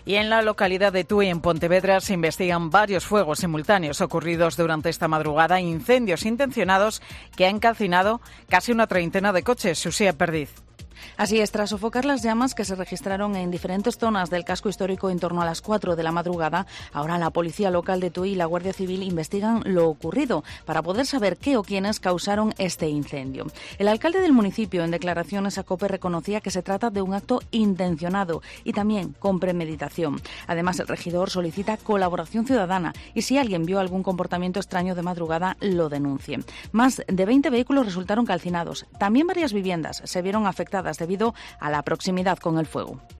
Y en la localidad de Tui, en Pontevedra, se investigan varios fuegos simultáneos ocurridos durante esta madrugada, incendios intencionados que han calcinado casi una treintena de coches. Susía Perdiz. Así es, tras sofocar las llamas que se registraron en diferentes zonas del casco histórico en torno a las 4 de la madrugada, ahora la Policía Local de Tui y la Guardia Civil investigan lo ocurrido para poder saber qué o quiénes causaron este incendio. El alcalde del municipio, en declaraciones a COPE, reconocía que se trata de un acto intencionado y también con premeditación. Además, el regidor solicita colaboración ciudadana y si alguien vio algún comportamiento extraño de madrugada, lo denuncie. Más de 20 vehículos resultaron calcinados. También varias viviendas se vieron afectadas debido a la proximidad con el fuego.